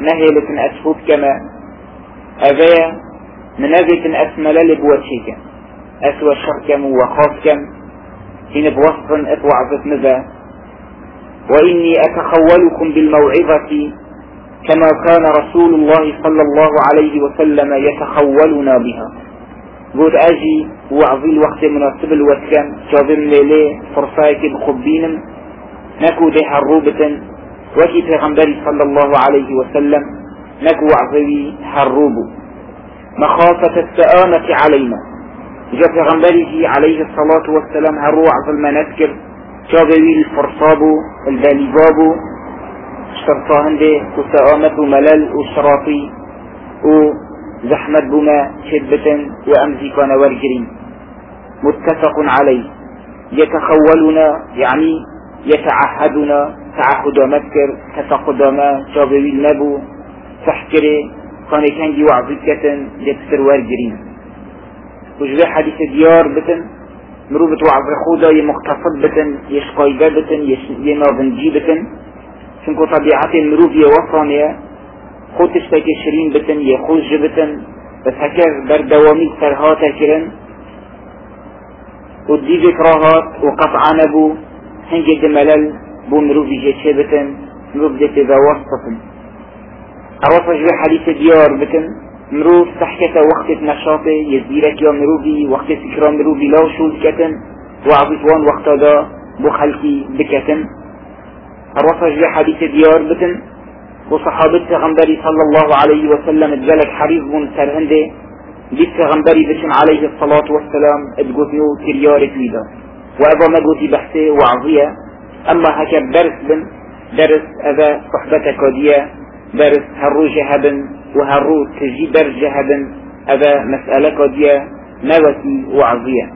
نهيلة أسفوت كما أبايا منابة أسملال بوجهك أسوى شركم وخاصكم حين بوصفا أتوعظت مذا وإني أتخولكم بالموعظة كما كان رسول الله صلى الله عليه وسلم يتخولنا بها. قلت أجي وعظي الوقت مناسب الوسكن شابم ليلي فرصايك بخبينم نكو دي حروبة وكي پیغمبري صلى الله عليه وسلم نكو وعظي حروبه مخافة السآمة علينا جاء پیغمبري عليه الصلاة والسلام هرو وعظ المنذكر شابوي الفرصابو الباليبابو شرطاهن دي وسآمة وملل وشراطي وزحمة بما شدة وأمزيكان ورجرين متفق عليه. يتخولنا يعني يتعهدنا تعهد مذكر تفقدما شابوي النبو تحكري كان يكنجي وعظيكة يبسر ورجرين وجبه حديث ديار بتن مروبة وعظ خودا يمقتصد بتن يشقايدة بتن يناظنجي بتن شنكو طبيعة المروب يوصانية خود تشتاكي شرين بتن يخوش بتن بس هكذا بردوامي سرهاتا كرن ودي ذكراهات وقطع نبو هنجد ملل بو مروب يجيشي بتن مروب دي تبا وسطن أوصج بحديث ديار بتن مروب تحكت وقت نشاطه يزديرك يا مروبي وقت سكرا مروبي لا شوز كتن وعبطوان وقت دا بخلقي بكتن أوصج بحديث ديار بتن وصحابة غنبري صلى الله عليه وسلم اتجلك حريف من سرهنده بيت غنبري بشن عليه الصلاة والسلام اتقوتنو تريارك ليدا وأبا ما قوتي بحثي وعظية أما هكا درس أبا صحبتك وديا درس هرو جهبا وهرو تجي در جهبا أبا مسألة قدية نوتي وعظية.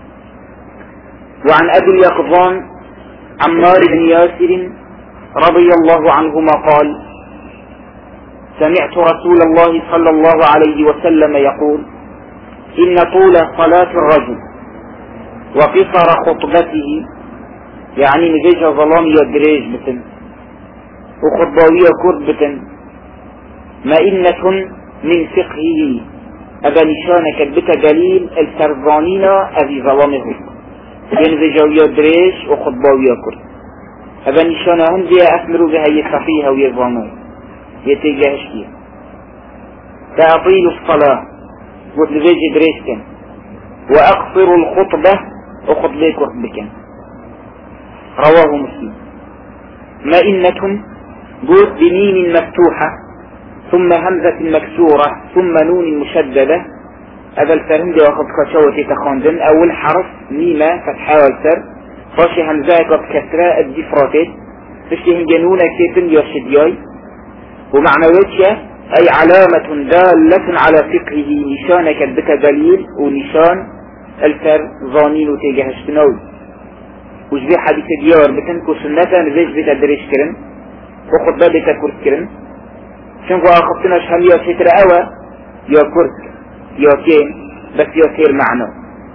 وعن أبي اليقظان عمار بن ياسر رضي الله عنهما قال سمعت رسول الله صلى الله عليه وسلم يقول إن طول صلاة الرجل وقصر خطبته يعني نجيش ظلام يدريج بتن وخطباوية كربة مئنة من فقهه أبا نشانك بتا قليل السرزانين أذي ظلامه ينزجاوية دريش وخطباوية كرب أبا نشانهم دي أثمروا بها يخفيها ويظلمون يتجاهش فيها تأطيل الصلاة وتلزيج دريش كان وأقصر الخطبة وخطبه كرب كان رواه مسلم. مئنة قلت بميم مفتوحة ثم همزة مكسورة ثم نون مشددة هذا الفرم دي وقت كشوة تخاندن أول حرف ميمة فتحة والسر فاشي همزة قد كسرة الدفراتات فاشي هنجنونة كيتن يشدياي ومعنويتش أي علامة دالة على فقهه نشانك بك دليل ونشان الفر ظانين وتجهشتنوي وجبي حديث ديار بتنكو سنة نزيج بتا دريش كرن وخطبة بتا كرس كرن شنكو آخفتناش هم يا ستر أوى يا كرس يا كين بس يا سير معنا.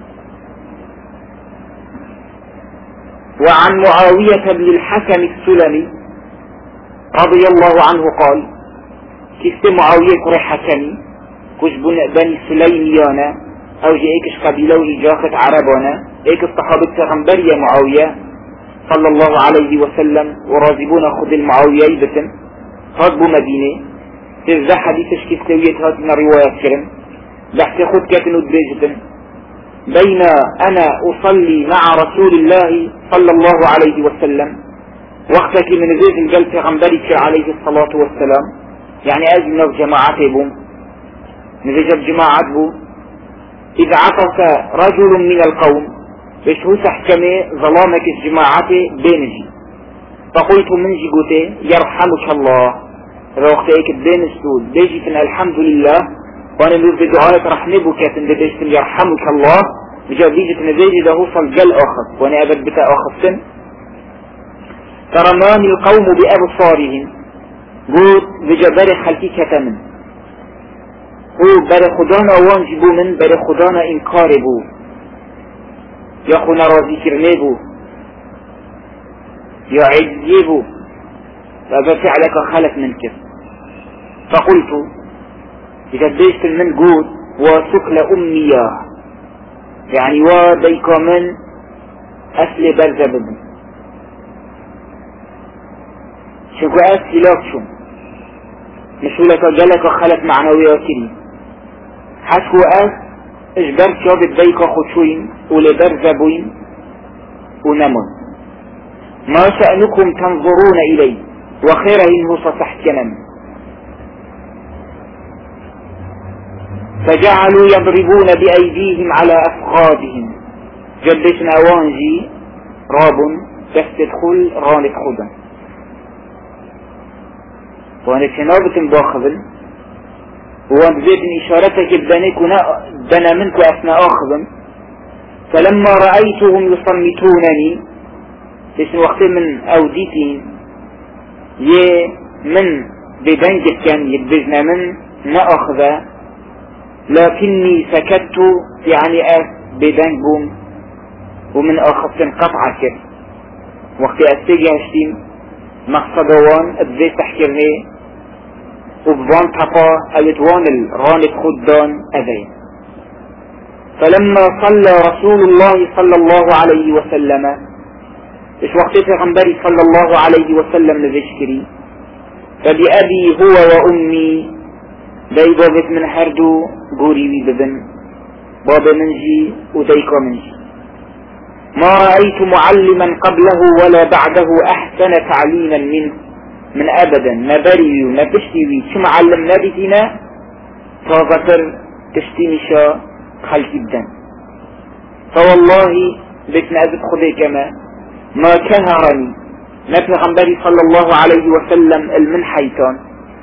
وعن معاوية بن الحكم السلمي رضي الله عنه قال كيست معاوية كري حكمي كش بني سليميانا أو جايكش قبيلة وإجاخة عربانا ايك الصحابة تغنبر يا معاوية صلى الله عليه وسلم ورازبون خذ المعاوية بتن هضبوا مدينة تذا حديثش كيف سويت هات من رواية كرم بحث خذ كاتنو دريجة بين أنا أصلي مع رسول الله صلى الله عليه وسلم وقتك من ذي القلب تغنبرك عليه الصلاة والسلام يعني أجل في جماعته بوم نزيج بجماعة بو إذا عطس رجل من القوم بش هو تحكمي ظلامك الجماعة بينجي فقلت منجي قوتي يرحمك الله روختيك بينجتو ديجتنا الحمد لله وانا نريد دعاية رحمبك تنديجتنا يرحمك الله بجاب ديجتنا ديجي ده وصل جل آخر وانا أبد بتا آخر فرماني القوم بأبصارهم قلت بجبار خلقي كتمن هو بري خدانا وانجبو من بري خدانا انكاربو يا خونا رازي كرنيبو يا عجيبو فهذا فعلك خلف منك فقلت قديش من قوت وسكل أمنية يعني وديك من أسل برزة ببن شكو أسلاك شو مشولك جلك خلت معنوياتي حشكو اجبر شو بديك خشوين ولبرزة بوين ونمون ما شأنكم تنظرون إلي وخيره إنه صفحتنا فجعلوا يضربون بأيديهم على أفخاذهم جدش نوانجي راب تستدخل غانت خدا وانا شنابة باخذن وان بزيت إشارتك بدنك دنا منك أثناء آخذن فلما رأيتهم يصمتونني ليش وقت من أوديتين من بدنجت كان يدبجنا من نأخذ لكني سكت يعني بدنجهم ومن أخذت قطعة كده وقت أستيجي هشتين مقصدوان بزيت تحكيرني وبوان طبا ألتوان الرانت خدان أذين فلما صلى رسول الله صلى الله عليه وسلم إيش وقت پیغمبري صلى الله عليه وسلم نذشكري فبأبي هو وأمي داي بابت من هردو قوري ببن باب منجي وديك منجي ما رأيت معلما قبله ولا بعده أحسن تعليما منه من أبدا نبري ونبشتي شو معلم نبتنا فغفر تشتينشا خلق الدم فوالله بيتنا أزد خذي كما ما كهرني نبي غنبري صلى الله عليه وسلم المنحيتان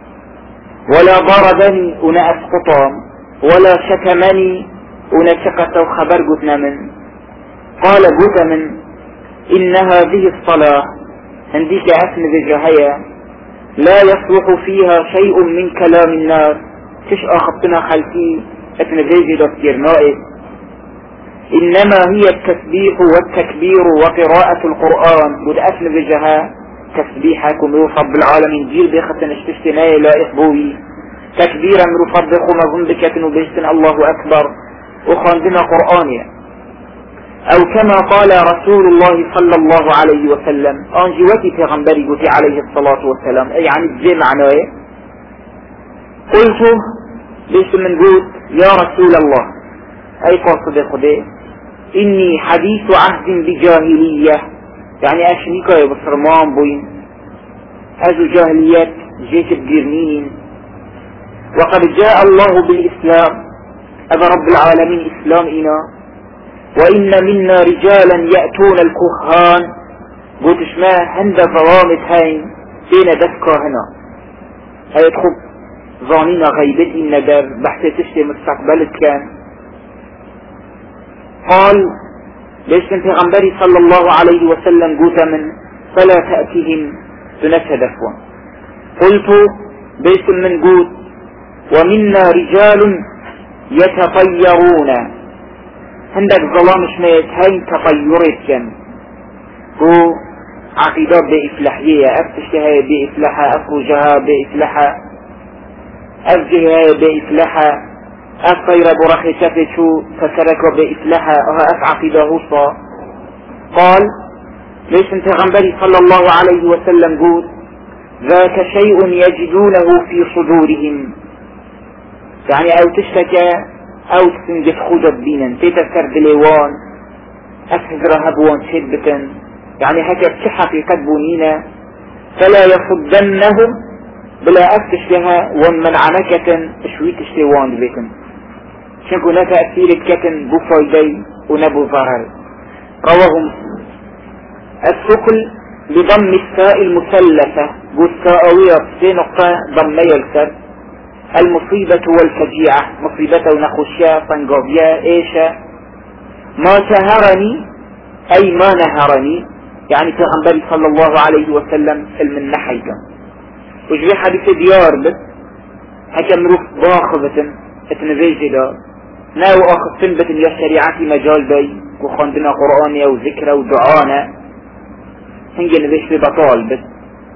ولا ضربني أنا أسقطان ولا شتمني أنا شقت وخبر قتنا من قال قت من إن هذه الصلاة عندك أسن بجهية لا يصلح فيها شيء من كلام الناس تش أخطنا خلفي أسن بيجي دكتير نائب إنما هي التسبيح والتكبير وقراءة القرآن قد أسن بجها تسبيحكم رفض العالمين جيل بيختن اشتشتناي لا إخبوي تكبيرا رفضكم ظنبكة وبيشتن الله أكبر وخاندنا قرآنيا أو كما قال رسول الله صلى الله عليه وسلم أنجوتي پیغمبری قتي عليه الصلاة والسلام يعني بزي معناه قلت ليش من قلت يا رسول الله أي قصد خده إني حديث عهد بجاهلية يعني أشنيكا يبصرمان بوين أزو جاهليات جيت بجرنين وقد جاء الله بالإسلام أبا رب العالمين إسلام إنا وإن منا رجالا يأتون الكهان قلت اسمه هند ظلامت هين بين دفكا هنا هاي تخب ظانينا غيبتي الندر بحث تشتي مستقبلت كان قال ليش انت غنبري صلى الله عليه وسلم قلت من فلا تأتيهم تنسى دفوا قلت بيش من قلت ومنا رجال يتطيرون عندك ظلام شميت هاي تطيرت كان هو عقيدات بإفلاحية أفتشتها بإفلاحة أفرجها بإفلاحة أفجها بإفلاحة أفطير برخي تفتشو فسرك بإفلاحة أف عقيدة وسطى قال ليش انت غنبري صلى الله عليه وسلم قول ذاك شيء يجدونه في صدورهم يعني أو تشتكى أو تنجد خجب بينا تتذكر بليوان أفهزر هبوان شدبة يعني هكذا حقيقة بنينا فلا يصدنهم بلا أفتش لها ومن عنكة شويت اشتوان بكم شنكو نتا أثيرت كتن بفايدي ونبو ظهر رواه مسلم الثقل بضم الساء المثلثة والساءوية في نقطة ضمي الكر المصيبة والفجيعة مصيبة ونخشيا صنقوبيا ايشا ما شهرني اي ما نهرني يعني پیغمبر صلى الله عليه وسلم من نحيكم وجبه حديث ديار بس حكم روح باخذة اتنزيج دا ناو اخذ سنبة يا شريعتي مجال داي وخاندنا قرآنيا وذكرى ودعانا هنجي نبيش ببطال بس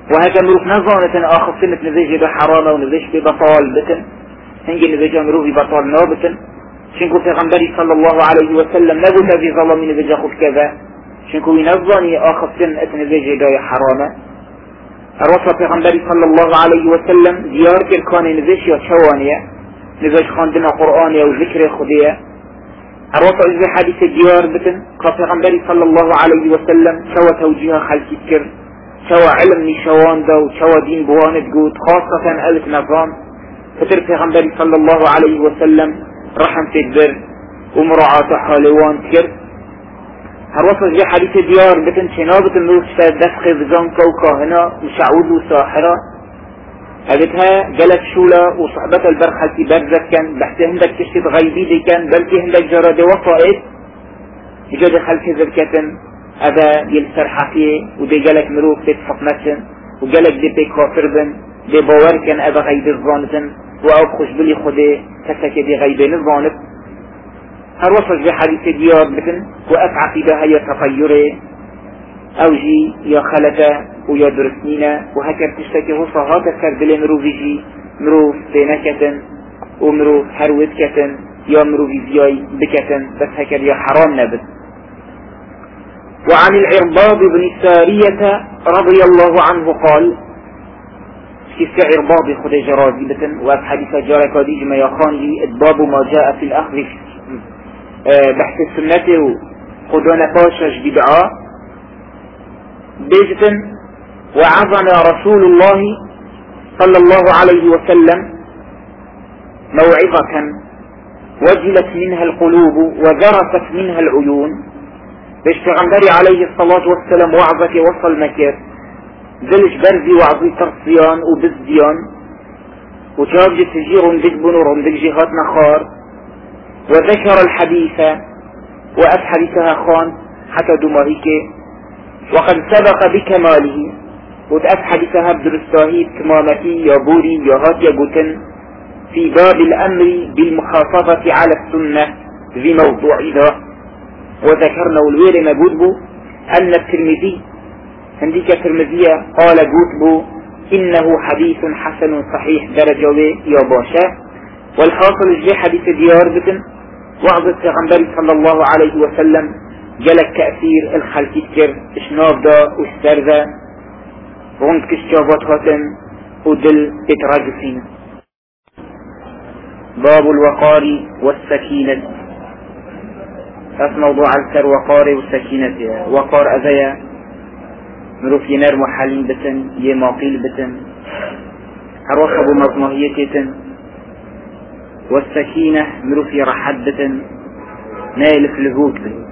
وهكا مروف نظانة آخر سنة نزيج بحرامة ونزيج ببطال بتن هنجي نزيج مروف ببطال نابتن شنكو في غنبري صلى الله عليه وسلم نبوت في ظلمي نزيج أخذ كذا شنكو ينظاني آخر سنة نزيج داي حرامة الرسول في غنبري صلى الله عليه وسلم ديار كان نزيج يا شوانية نزيج خاندنا قرآنية وذكر خدية الرسول في حديث الديار بتن في غنبري صلى الله عليه وسلم شوى توجيه خلقي تكر شوى علم نشوان دا وشوى دين بواند قود خاصة ألف نظام فتر في غنبري صلى الله عليه وسلم رحم تدبر ومراعاة حالوان تكر هروصل في حديث ديار بتن شنابة النوش دفق بزنك وكاهنة وشعوذ وساحرة هذتها جلت شولة وصحبة البرخة برزت كان بحث هندك كشف غيبي دي كان بلكي هندك جراد وصائد يجد خلق ذلكتن هذا يلسر حفيه ودي جالك مروف تتفق نفسن وجالك دي بكافر بن دي باور كان هذا غيب الظانتن وأو خش بلي خده كسك دي غيبين الظانت هروصل في حديث ديار بتن وأفعى في بها يا تطيره أو جي يا خلته ويا درسنينة وهكذا تشتكي وصها تذكر بلي مروف يجي مروف بينكتن ومروف هروت كتن يا مروف زياي بكتن بس هكذا يا حرام نبت. وعن العرباض بن سارية رضي الله عنه قال كيف عرباض خد جرازي بتن وفي حديث جارك وديج ما يخان لي اتباب ما جاء في الأخذ بحث السنة خدونا باشش بدعاء بيجتن وعظنا رسول الله صلى الله عليه وسلم موعظة وجلت منها القلوب وذرفت منها العيون باش پیغمبری عليه الصلاة والسلام وعظك وصل مكر دلش برزي وعظي ترصيان وبزديان وشاب تجيرهم دج بنورهم دج جهات نخار وذكر الحديث وأبحدثها خان حتى دماهيك وقد سبق بكماله وتأبحدثها بدرستاهيد كمامتي يا بوري يا هات يا قتن في باب الأمر بالمحافظة على السنة ذي موضوع إذا وذكرنا والوير موجود بو أن الترمذي عندك الترمذية قال جوتبو إنه حديث حسن صحيح درجة يا باشا والحاصل الجي حديث ديار بتن وعظة غنبري صلى الله عليه وسلم جلك كأثير الخلق تكر اشناب دا واشتر دا وغنت كشجابات هاتن ودل اتراجسين. باب الوقار والسكينة موضوع الكر وقار والسكينة وقار أذية مروف ينار محالين بتن يماقيل بتن هروصب مضمهية والسكينة مروف يرحد بتن نايل في الهود بتن.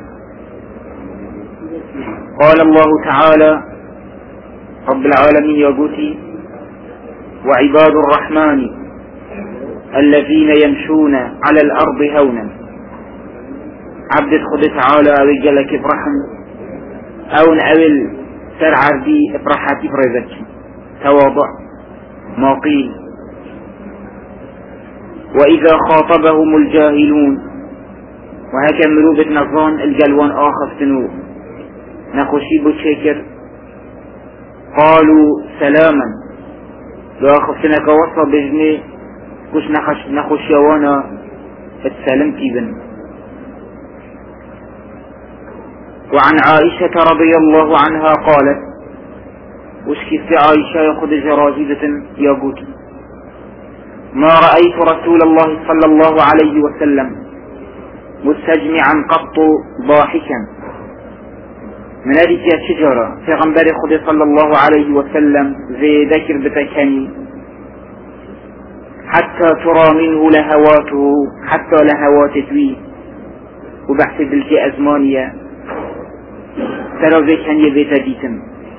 قال الله تعالى رب العالمين يا قوتي وعباد الرحمن الذين يمشون على الأرض هونا عبد خد تعالى رجلك افرحن او نقبل سر عردي افرحاتي فرزك تواضع ما قيل. واذا خاطبهم الجاهلون وهكا مروبة نظان الجلوان اخف تنو نخشي بوشيكر قالوا سلاما لو اخفتنك وصى بجني كش نخش يوانا اتسلمتي بن. وعن عائشة رضي الله عنها قالت وشكي في عائشة ياخذ جرازيدة ياقوت ما رأيت رسول الله صلى الله عليه وسلم مستجمعا قط ضاحكا من هذه الشجرة في غنبري خد صلى الله عليه وسلم زي ذكر بتكني حتى ترى منه لهواته حتى لهوات توي وبحث تلك أزمانية ترى ذي كان يبيت ديتم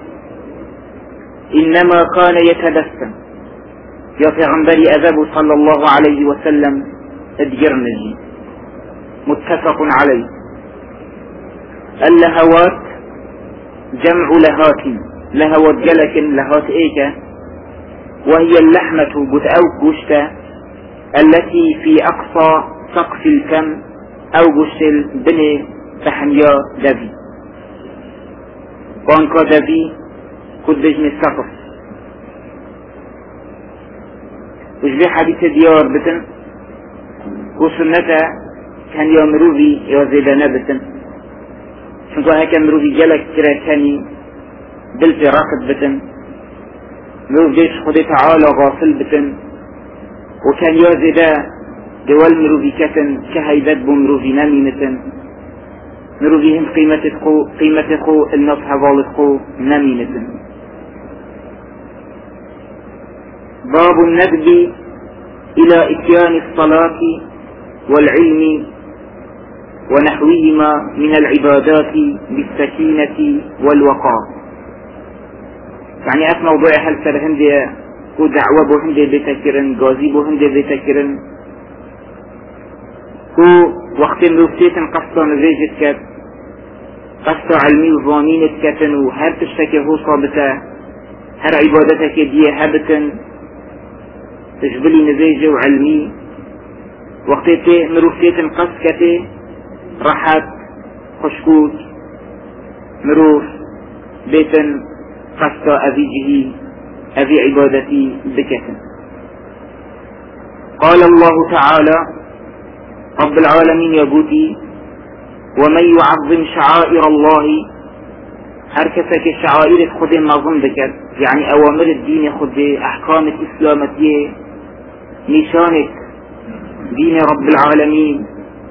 إنما كان يتبسم يا پیغمبر أذب صلى الله عليه وسلم ادجرنجي. متفق عليه. اللهوات جمع لهات لهوات جلك لهات ايكا وهي اللحمة أو قشتة التي في أقصى سقف الفم أو قشت البني فحنيا دبي وانكا دبي كد بجن السقف وجبي حديث ديار بتن وسنته كان يا مروفي يا زيدانا بتن شنكو هكا مروفي جلك كرا كاني دلتي راقد بتن مروف جيش خدي تعالى غافل بتن وكان يا زيدا دول مروفي كتن كهيدت بمروفي نامي متن مروفي هم قيمة خو النصح والخو نامي متن. باب الندب إلى إتيان الصلاة والعلم ونحوهما من العبادات بالسكينة والوقار. يعني أف موضوع هل سر هندي كو دعوة بو هندي بتكرن غازي بو هندي بتكرن كو وقت مروفتيتن قصة نزيجت كت قصة علمي وظامين كتن وهر تشتكي هو صابته هر عبادتك دي هبتن تجبلي نزيجة وعلمي وقتي مروفتيتن قص كتي راحت خشكوت مروف بيتن قصة أبي جهي أبي عبادتي بكتن. قال الله تعالى رب العالمين يا بوتي ومن يعظم شعائر الله حركتك الشعائر خذ النظم بكت يعني أوامر الدين خذ أحكام الإسلامية نشانك دين رب العالمين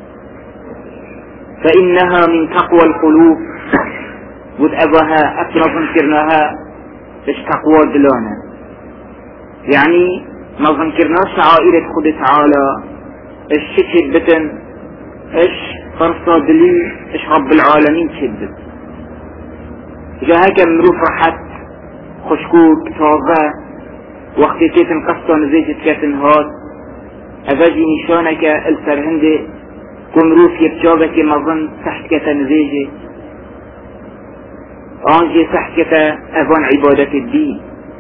فإنها من تقوى القلوب وتأبها أكرا ذكرناها إيش تقوى دلانا يعني ما ذكرنا شعائر خذ تعالى إيش شكل بتن إيش فرصة دليل إيش رب العالمين شدت إذا هكا مروف راحت خشكوك توضع وقت كيتن قصة نزيجت كاتن هاد أفاجي نشانك السرهندي كمروف يبجابك مظن تحت كتا نزيجي آنجي تحت كتا أفان عبادة الدين.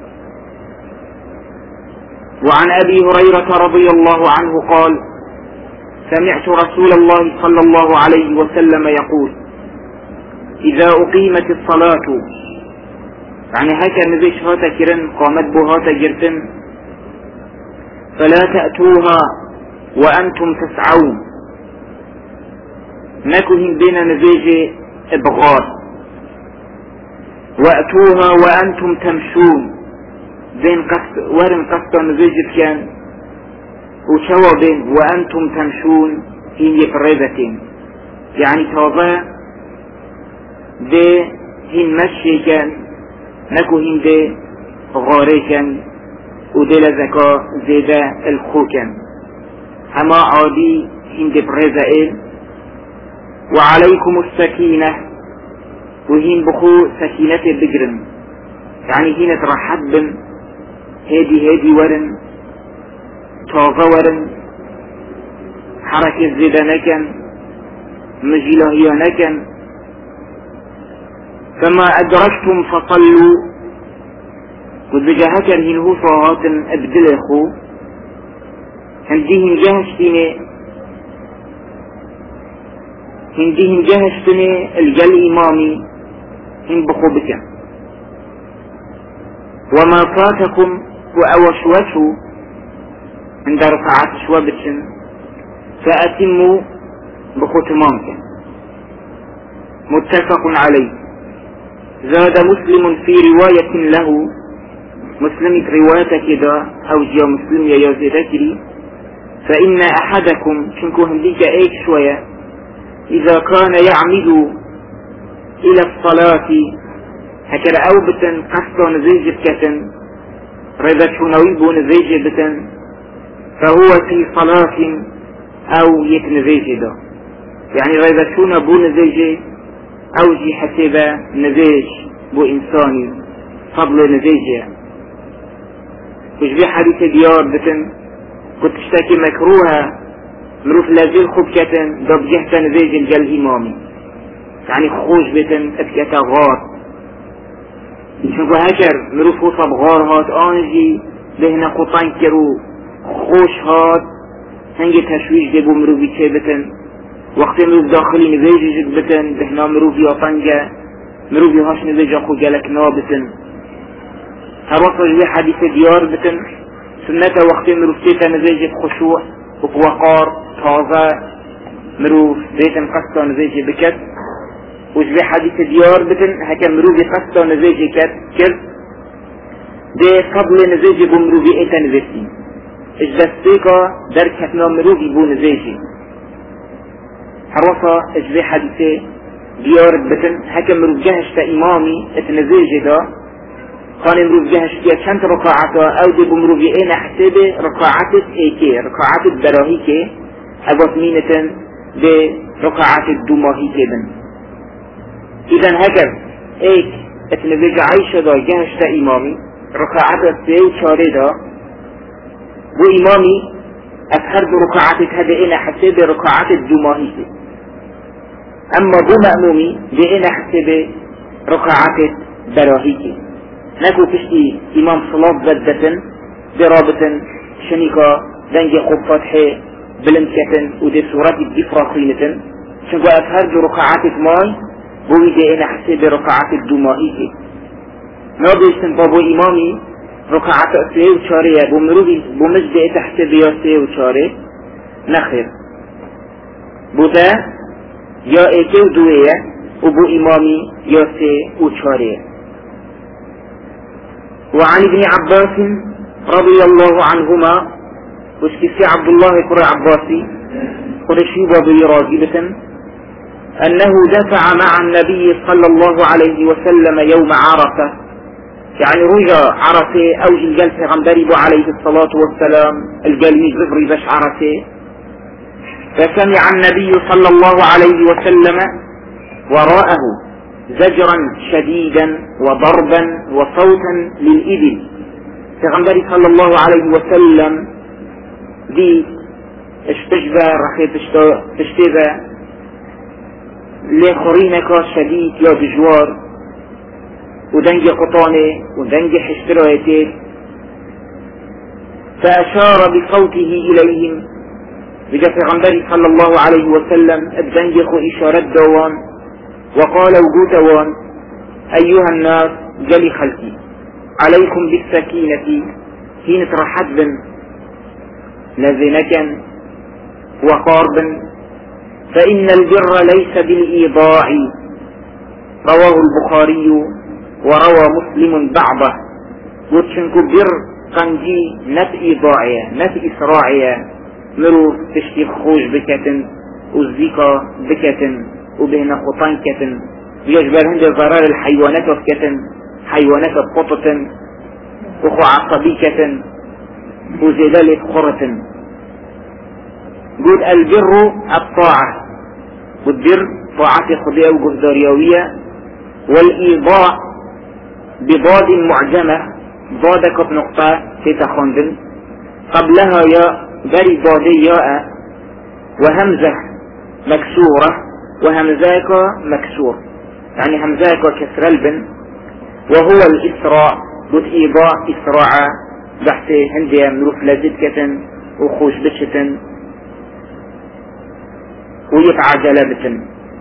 وعن أبي هريرة رضي الله عنه قال سمعت رسول الله صلى الله عليه وسلم يقول إذا أقيمت الصلاة يعني هكا نزيش هاتا كرن قامت بهاتا جرتن فلا تأتوها وأنتم تسعون نكوهن بين نزيج إبغار وأتوها وأنتم تمشون بين ورن قصة نزيج كان وشوا بين وأنتم تمشون هين يفرزتين يعني توضا دي هين مشي كان نكو هين دي غاري كان ودي لزكا زيدا الخو كان هما عادي هين دي برزائل وعليكم السكينة وهين بخو سكينة بجرن يعني هين ترحب بن هادي ورن توضا ورن حركة زيدا نكن مجيلهيا نكن كما أدركتم فصلوا وذجاهك هنهو صهات أبدلخو هنديهم جهشتني الجل إمامي هن بخو بكم وما فاتكم وأوشوشوا عند رفعات شوابتشن فأتموا بخو تمامكم. متفق عليه. زاد مسلم في رواية له مسلم رواية كده أو جاء مسلم يا ذكري فإن أحدكم شنكو هنديك ايك شوية إذا كان يعمد إلى الصلاة هكذا أو بتن قصة نزيج بكتن رذا شنوي بو نزيج بتن فهو في صلاة أو يتنزيج ده يعني رذا شنو بو نزيج أو جي حسيبة نزيج بو إنساني فضل نزيج وجبي حديث ديار بتن كنت تشتكي مكروها مروف لازل خوب كتن ضب جهة نزيج الجل إمامي يعني خوش بتن اتكتا غار شنكو هكر مروف وصب غار هات آنجي بهنا قطان كرو خوش هات هنجي تشويش دي بو مروفي چه بتن وقت مروف داخلي نزيج جد بتن بهنا مروفي آطنجا مروفي هاش نزيج اخو جلك نابتن هرصج بي حديث ديار بتن سنة وقت مروف تيتا نزيجي بخشوع وبوقار تازة مروف تيتا قصة نزيجي بكت وجبي حديث ديار بتن هكا مروف قصة نزيجي كت دي فضل نزيجي بمروف ايتا نزيجي اجدستيكا در كتنا مروف بو نزيجي حروصة اجبي حديث ديار بتن هكا مروف جهشتا امامي اتنزيجي دا كان مروف جهشتيا چند ركعتا او دي بمروف اينا حسابه ركعات ايكي ركعات براهيكي اغاث مينتن دي ركعات الدوماهيكي بن اذن هكا ايك اتنزيج عيشة دا جهشتا امامي ركعات السيو چاري دا بو امامي افهر بركعات هذا اينا حسابه ركعات الدوماهيكي اما بو مأمومي دي اينا حسابه ركعات براهيكي نكو تشتي امام صلاة زدتن درابة شنيكا دنجي خوب فتحي بلنكتن ودي سورات الدفراقينتن شنكو افهر جو ركعات ماي بوي دي انا حسي بركعات الدومائيكي نابي استنبابو امامي ركعات اسيه وشاريه بمجد اتا حسي بياسيه وشاريه نخير بودا يا ايكي ودوية وبو امامي ياسيه وشاريه. وعن ابن عباس رضي الله عنهما وشكسي عبد الله قرى عباسي قرشيبا براجبة أنه دفع مع النبي صلى الله عليه وسلم يوم عرفة يعني رجع عرفة أو الجلسة غنبرب عليه الصلاة والسلام الجلمي زفري بش عرفة فسمع النبي صلى الله عليه وسلم وراءه زجرا شديدا وضربا وصوتا للإبل فغنبري صلى الله عليه وسلم دي اشتجبه رخي تشتبه لخرينك شديد يا بجوار ودنج قطانه ودنج حشتراته فأشار بصوته إليهم بجاء غنبري صلى الله عليه وسلم الدنج خو إشارة دوان وقال وجوتوان أيها الناس جلي خلقي عليكم بالسكينة حين ترحت بن نزنكا وقاربا فإن البر ليس بالإيضاع رواه البخاري وروى مسلم بعضه وتشنكو بر قنجي نت إيضاعية نت إسراعية مرو تشتي خوش بكتن وزيكا بكتن وبهنا خطان كتن بيجبر هند ضرار الحيوانات وكتن حيوانات قطة وخو عصبي كتن وزلالة خرة قول البر الطاعة والبر طاعة خضية وجهداريوية والإيضاع بضاد معجمة ضادك بنقطة تتخندن قبلها يا بري ضادي ياء وهمزة مكسورة وهمزاك مكسور يعني همزاك كسر البن وهو الإسراء بإيضاء إسراء بحث هندية مروف لزدكة وخوش بشة ويفعجل بتن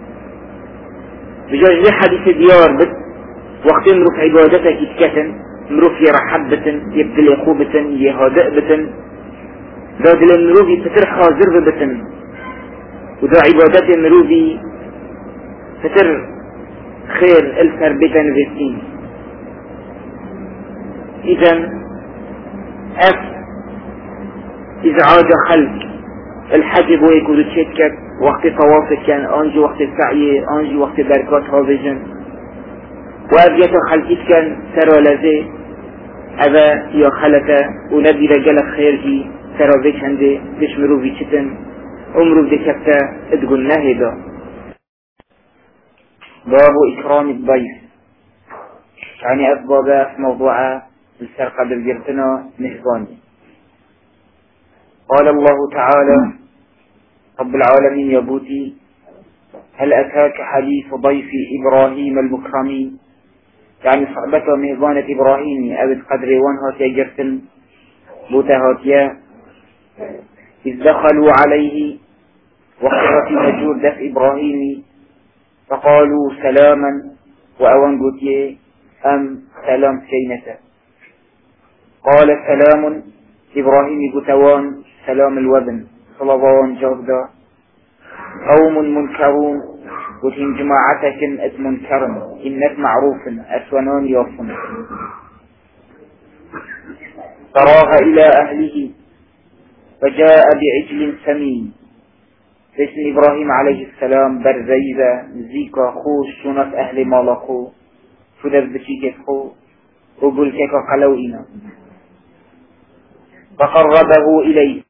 بجاج لي حديث ديار بت وقت مروف عبادتك يتكتن مروف يرحب بتن يبدل يخو بتن يهادئ بتن داد المروف يتتر خازر بتن ودا عبادات مروفي فتر خير الفر بتن بسين اذن ازعاج خلق الحجب ويكون تشكك وقت طوافك كان انجي وقت السعي انجي وقت بركات هاوجن وابيات خلقيت كان سرى لذي ابا يا خلقه ونبي رجال خيرجي سرى بيش هندي بيش مروفي چتن عمرو بكتا ادقل ناهدا باب إكرام الضيف يعني أسباب موضوع السرقة بالجرتنا نهبان قال الله تعالى رب العالمين يا بوتي هل أتاك حديث ضيف إبراهيم المكرمين يعني صحبة مهبانة إبراهيم أبد قدر وانهات يجرتن بوتهاتيا إذ دخلوا عليه وقرة مجور دف إبراهيم فقالوا سلاما وأوان قتيه أم سلام سينة قال سلام إبراهيم بتوان سلام الوبن صلبان جودا قوم منكرون وتين جماعتك أت منكرن إنك معروف أسونان يوفن فراغ إلى أهله فجاء بعجل سمين. اسم إبراهيم عليه السلام برزيزة زيكا خوش شنف أهل مالخو شدف بشيكت خو وقلتك قلوئنا فقربه إليه